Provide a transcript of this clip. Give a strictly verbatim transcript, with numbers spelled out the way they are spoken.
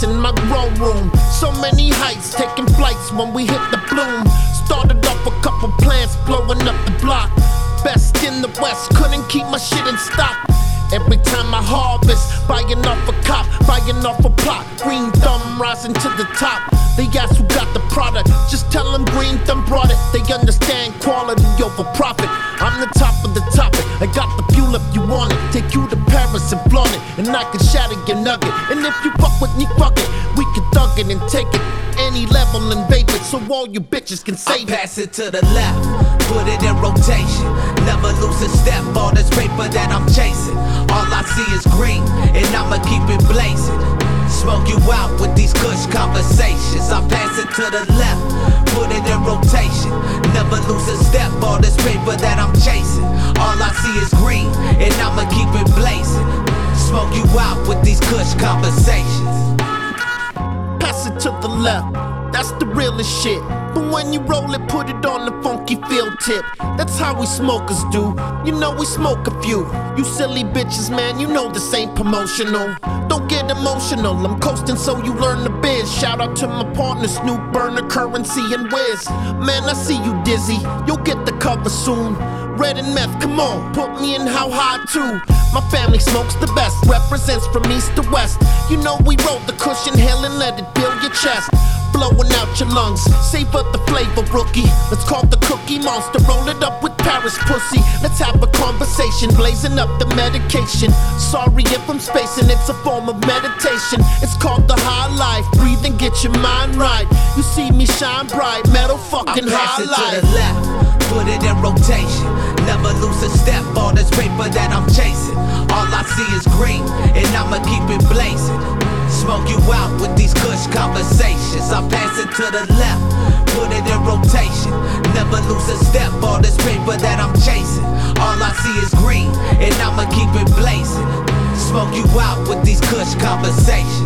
in my grown room. So many heights, taking flights when we hit the bloom. Started off a couple plants, blowing up the block. Best in the West, couldn't keep my shit in stock. Every time I harvest, buying off a cop, buying off a plot. Green Thumb rising to the top. They ask who got the product, just tell them Green Thumb brought it. They understand quality over profit. I'm the top of the topic, I got the fuel if you want it. Take you to Paris and flaunt it, and I can shatter your nugget. And if you fuck with me, fuck it, we can thug it and take it. Any level and vape it, so all you bitches can save it. Pass it to the left, put it in rotation. Never lose a step, all this paper that I'm chasing. All I see is green, and I'ma keep it blazing. Smoke you out with these kush conversations. I pass it to the left, put it in rotation. Never lose a step, all this paper that I'm chasing. All I see is green, and I'ma keep it blazing. Smoke you out with these kush conversations. Pass it to the left, that's the realest shit. But when you roll it, put it on the funky field tip. That's how we smokers do, you know we smoke a few. You silly bitches, man, you know this ain't promotional. Don't get emotional, I'm coasting so you learn the biz. Shout out to my partner Snoop, Burner, Currency, and Wiz. Man, I see you dizzy, you'll get the cover soon. Red and meth, come on, put me in how high too. My family smokes the best, represents from east to west. You know we roll the cushion, hell and let it build your chest. Blowing out your lungs, savor the flavor, rookie. Let's call the Cookie Monster, roll it up with Paris pussy. Let's have a conversation, blazing up the medication. Sorry if I'm spacing, it's a form of meditation. It's called the high life, breathe and get your mind right. You see me shine bright, metal fucking high life. I pass it to the left, put it in rotation. Never lose a step, all this paper that I'm chasing. All I see is green, and I'ma keep it blazing. Smoke you out with these kush conversations. I pass it to the left, put it in rotation. Never lose a step, all this paper that I'm chasing. All I see is green, and I'ma keep it blazing. Smoke you out with these kush conversations.